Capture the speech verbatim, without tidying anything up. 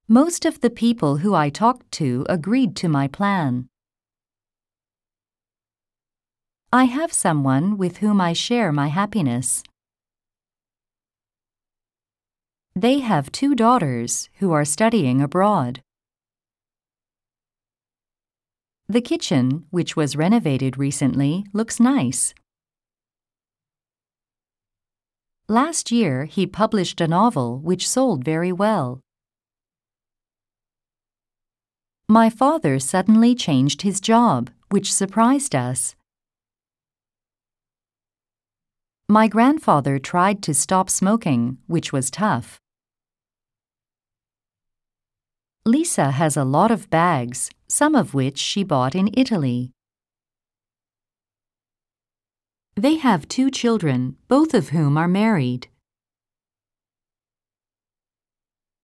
Most of the people who I talked to agreed to my plan. I have someone with whom I share my happiness. They have two daughters who are studying abroad. The kitchen, which was renovated recently, looks nice. Last year, he published a novel which sold very well. My father suddenly changed his job, which surprised us. My grandfather tried to stop smoking, which was tough. Lisa has a lot of bags, some of which she bought in Italy. They have two children, both of whom are married.